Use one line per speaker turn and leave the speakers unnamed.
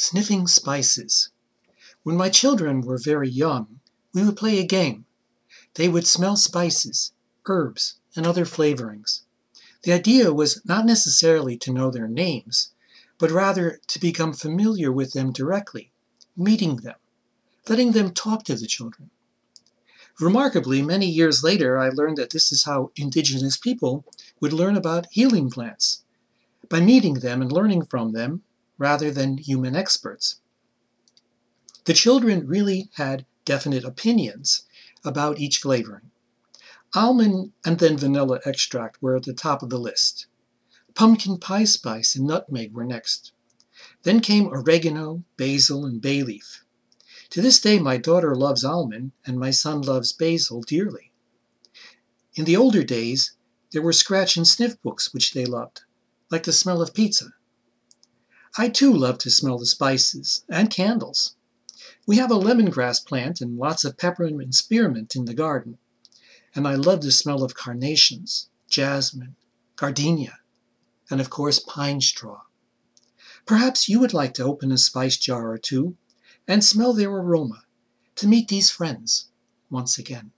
Sniffing spices. When my children were very young, we would play a game. They would smell spices, herbs, and other flavorings. The idea was not necessarily to know their names, but rather to become familiar with them directly, meeting them, letting them talk to the children. Remarkably, many years later, I learned that this is how indigenous people would learn about healing plants, by meeting them and learning from them, rather than human experts. The children really had definite opinions about each flavoring. Almond and then vanilla extract were at the top of the list. Pumpkin pie spice and nutmeg were next. Then came oregano, basil, and bay leaf. To this day, my daughter loves almond and my son loves basil dearly. In the older days, there were scratch and sniff books which they loved, like the smell of pizza. I too love to smell the spices and candles. We have a lemongrass plant and lots of peppermint and spearmint in the garden, and I love the smell of carnations, jasmine, gardenia, and of course pine straw. Perhaps you would like to open a spice jar or two and smell their aroma to meet these friends once again.